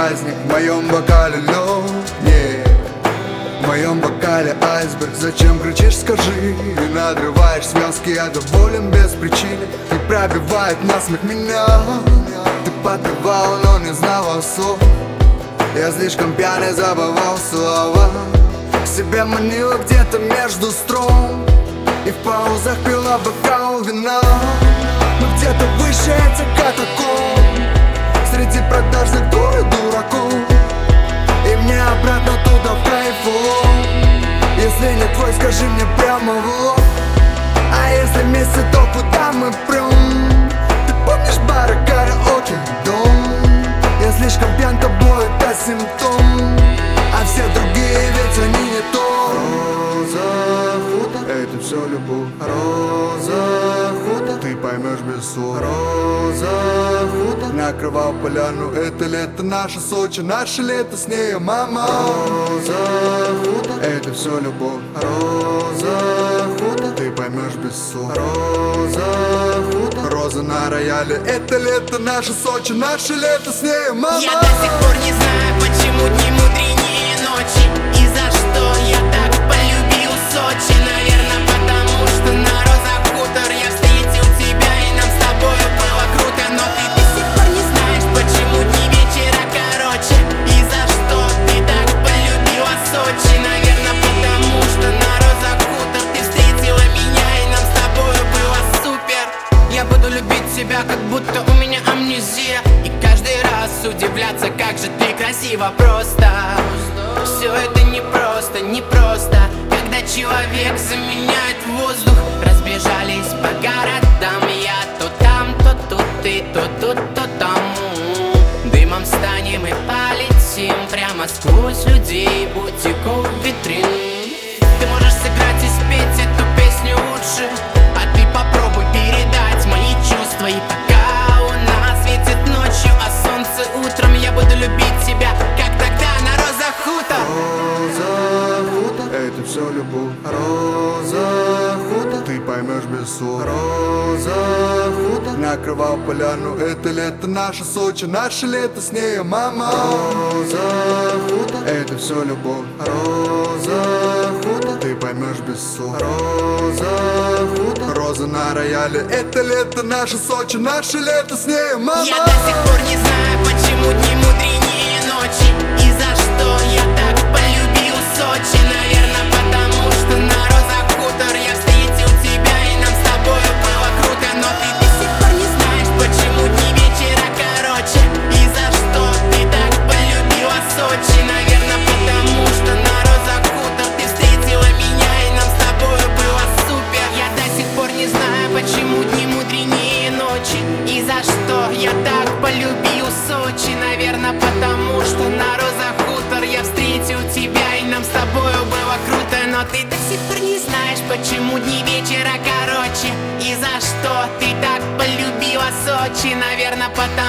праздник, в моем бокале лед. Нет, в моем бокале айсберг. Зачем кричишь, скажи? И надрываешь связки, я доволен без причины. Не пробивает насмех меня. Ты подпевал, но не знала слов. Я слишком пьяный, забывал слова. К себе манила где-то между строк. И в паузах пила бокал вина. Мы где-то выше этих катакомб, среди продажных дур и дураков. И мне обратно туда в кайфу. Если не твой, скажи мне прямо в лоб. А если вместе, то куда мы прем? Ты помнишь бары, караоке, дом? Я слишком пьян, тобой это симптом. А все другие, ведь они не то. Роза, хутор, это все любовь. Роза, хутор, ты поймешь без слов. Роза, хутор, накрывал поляну. Это лето наше Сочи, наше лето с ней, мама. Роза, хутор, это все любовь. Роза, хутор, ты поймешь без слов. Роза, хутор, роза на рояле. Это лето наше Сочи, наше лето с ней, мама. Я до сих пор не знаю, почему дни мудренее ночи. И за что я так полюбил Сочи. Наверное, потому что на розах хутор я встретил тебя, и нам с тобой было круто. Но ты до сих пор не знаешь, почему дни вечера короче. И за что ты так полюбила Сочи. Наверное, потому что на розах хутор ты встретила меня, и нам с тобой было супер. Я буду любить тебя, как будто у меня амнезия. И каждый раз удивляться, как же ты красива. Просто все это непросто, непросто. Когда человек заменяет воздух. Разбежались по городам, я то там, то тут, ты то тут, то там. Дымом станем и полетим прямо сквозь людей, бутиков, витрин. Ты можешь сыграть и спеть эту песню лучше, а ты попробуй передать мои чувства. И пока луна светит ночью, а солнце утром, я буду любить тебя, как тогда на розах хутор. Роза, хутор, это все любовь. Роза, хутор, ты поймешь без слов. Роза, хутор, накрывал поляну. Это лето наше Сочи, наше лето с ней, мама. Роза, хутор, это все любовь. Роза, хутор, ты поймешь без слов. Роза, хутор, роза на рояле. Это лето наше Сочи, наше лето с ней, мама. Я до сих пор не знаю, почему дни мудренее ночи. И за что я так полюбил Сочи. Наверное, потому что на розах хутор я встретил тебя, и нам с тобой было круто. Но ты до сих пор не знаешь, почему дни вечера короче. И за что ты так полюбила Сочи. Наверное, потому что на розах хутор ты встретила меня, и нам с тобой было супер. Я до сих пор не знаю, почему дни мудренее ночи. И за что я так полюбил Сочи. Наверное, потому что на розах хутор я встретил тебя, и нам с тобою было круто. Но ты до сих пор не знаешь, почему дни вечера короче. И за что ты так полюбила Сочи. Наверное, потому